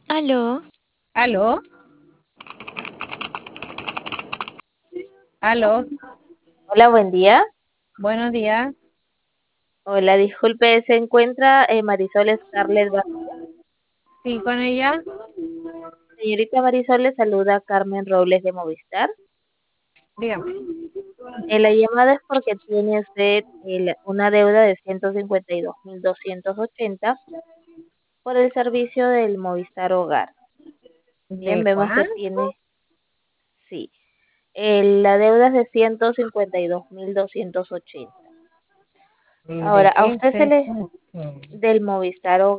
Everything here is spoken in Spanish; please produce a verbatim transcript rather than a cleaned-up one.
Aló, ¿Aló? ¿Aló? Hola, buen día. Buenos días. Hola, disculpe, ¿se encuentra eh, Marisol Scarlett? Ba- ¿Sí, con ella? Señorita Marisol, le saluda Carmen Robles de Movistar. Dígame. Eh, la llamada es porque tiene usted el- una deuda de ciento cincuenta y dos mil doscientos ochenta por el servicio del Movistar Hogar. Bien, ¿De vemos que cuál? tiene, sí, el- la deuda es de ciento cincuenta y dos mil doscientos ochenta. ¿De Ahora, a qué usted es se le, eso? del Movistar Hogar.